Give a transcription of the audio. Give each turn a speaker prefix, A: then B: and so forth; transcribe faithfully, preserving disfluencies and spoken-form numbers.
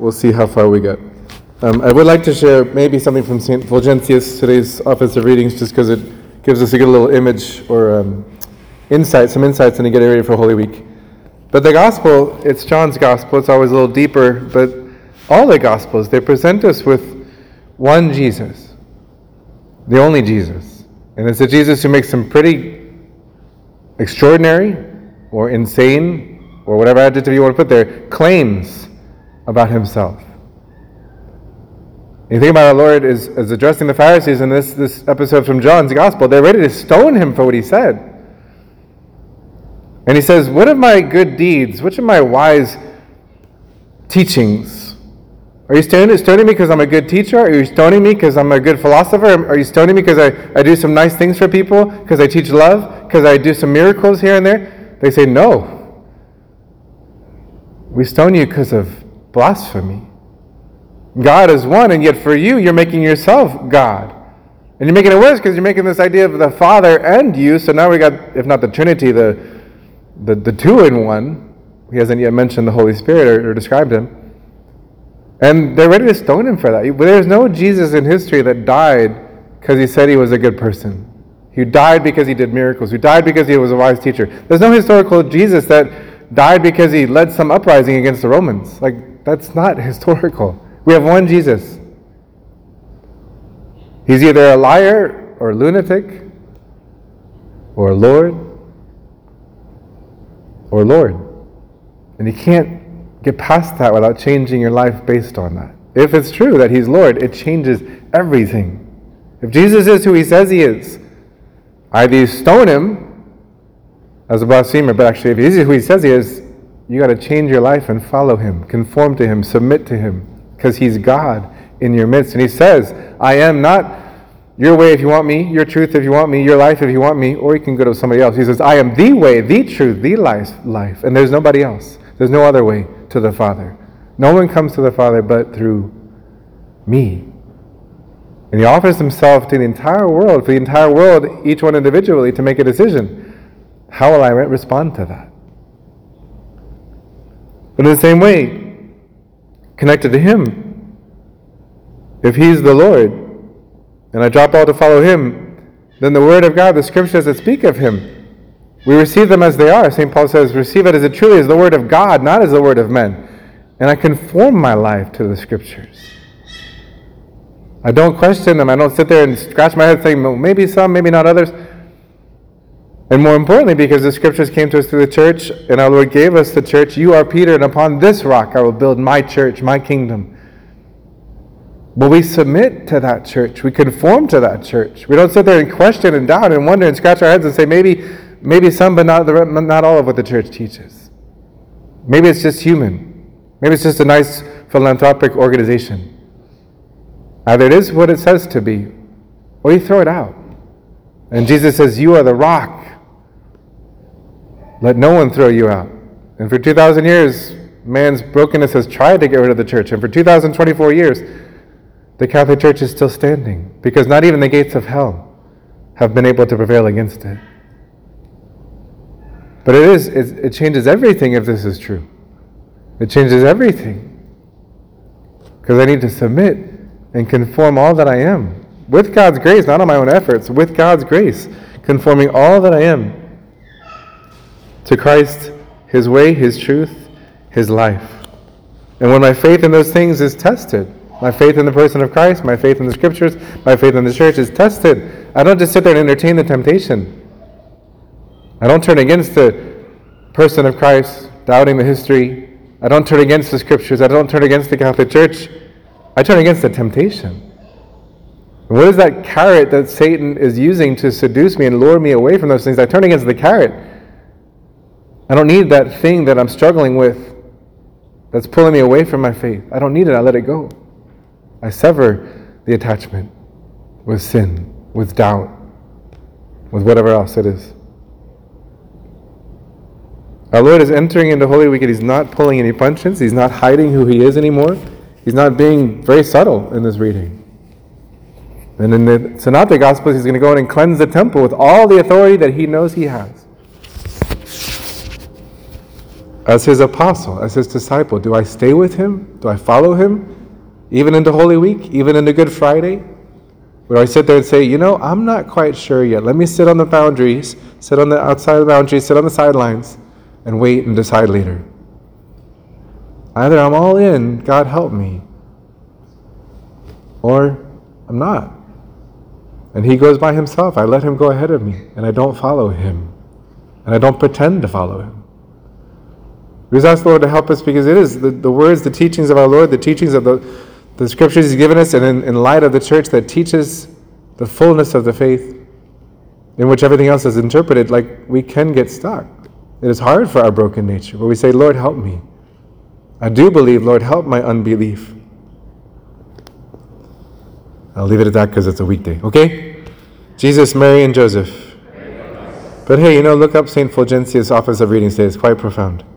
A: we'll see how far we get. Um, I would like to share maybe something from Saint Fulgentius, today's Office of Readings, just because it gives us a good little image or um, insight, some insights into getting ready for Holy Week. But the Gospel, it's John's Gospel, it's always a little deeper, but all the Gospels, they present us with one Jesus, the only Jesus. And it's a Jesus who makes some pretty extraordinary or insane, or whatever adjective you want to put there, claims about himself. You think about our Lord as, as addressing the Pharisees in this, this episode from John's Gospel. They're ready to stone him for what he said. And he says, what of my good deeds, which of my wise teachings? Are you stoning, stoning me because I'm a good teacher? Are you stoning me because I'm a good philosopher? Are you stoning me because I, I do some nice things for people? Because I teach love? Because I do some miracles here and there? They say, no. We stone you because of blasphemy. God is one, and yet for you, you're making yourself God. And you're making it worse because you're making this idea of the Father and you. So now we got, if not the Trinity, the the, the two in one. He hasn't yet mentioned the Holy Spirit or, or described him. And they're ready to stone him for that. But there's no Jesus in history that died because he said he was a good person. He died because he did miracles. He died because he was a wise teacher. There's no historical Jesus that died because he led some uprising against the Romans. Like, that's not historical. We have one Jesus. He's either a liar or a lunatic or Lord or Lord. And you can't get past that without changing your life based on that. If it's true that he's Lord, it changes everything. If Jesus is who he says he is, either you stone him as a blasphemer, but actually if he's who he says he is, you got to change your life and follow him, conform to him, submit to him. Because he's God in your midst. And he says, I am not your way if you want me, your truth if you want me, your life if you want me, or you can go to somebody else. He says, I am the way, the truth, the life, life, and there's nobody else. There's no other way to the Father. No one comes to the Father but through me. And he offers himself to the entire world, for the entire world, each one individually, to make a decision. How will I respond to that? But in the same way, connected to him, if he's the Lord, and I drop all to follow him, then the Word of God, the Scriptures that speak of him, we receive them as they are. Saint Paul says, receive it as it truly is the Word of God, not as the Word of men. And I conform my life to the Scriptures. I don't question them. I don't sit there and scratch my head saying, well, maybe some, maybe not others. And more importantly, because the Scriptures came to us through the church, and our Lord gave us the church, you are Peter, and upon this rock I will build my church, my kingdom. But we submit to that church. We conform to that church. We don't sit there and question and doubt and wonder and scratch our heads and say, maybe maybe some, but not, the, not all of what the church teaches. Maybe it's just human. Maybe it's just a nice philanthropic organization. Either it is what it says to be, or you throw it out. And Jesus says, you are the rock. Let no one throw you out. And for two thousand years, man's brokenness has tried to get rid of the church. And for two thousand twenty-four years, the Catholic Church is still standing. Because not even the gates of hell have been able to prevail against it. But it is, it, it changes everything if this is true. It changes everything. Because I need to submit and conform all that I am. With God's grace, not on my own efforts, with God's grace, conforming all that I am to Christ, his way, his truth, his life. And when my faith in those things is tested, my faith in the person of Christ, my faith in the Scriptures, my faith in the church is tested, I don't just sit there and entertain the temptation. I don't turn against the person of Christ, doubting the history. I don't turn against the Scriptures. I don't turn against the Catholic Church. I turn against the temptation. And what is that carrot that Satan is using to seduce me and lure me away from those things? I turn against the carrot. I don't need that thing that I'm struggling with that's pulling me away from my faith. I don't need it. I let it go. I sever the attachment with sin, with doubt, with whatever else it is. Our Lord is entering into Holy Week and he's not pulling any punches. He's not hiding who he is anymore. He's not being very subtle in this reading. And in the Synoptic Gospels, he's going to go in and cleanse the temple with all the authority that he knows he has. as his apostle, as his disciple? Do I stay with him? Do I follow him? Even into Holy Week? Even into Good Friday? Or I sit there and say, you know, I'm not quite sure yet. Let me sit on the boundaries, sit on the outside of the boundaries, sit on the sidelines, and wait and decide later. Either I'm all in, God help me, or I'm not. And he goes by himself. I let him go ahead of me, and I don't follow him. And I don't pretend to follow him. We just ask the Lord to help us, because it is the, the words, the teachings of our Lord, the teachings of the The scriptures he's given us, and in, in light of the church that teaches the fullness of the faith, in which everything else is interpreted, like we can get stuck. It is hard for our broken nature, but we say, Lord, help me. I do believe, Lord, help my unbelief. I'll leave it at that because it's a weekday, okay? Jesus, Mary, and Joseph. But hey, you know, look up Saint Fulgentius' Office of Reading today. It's quite profound.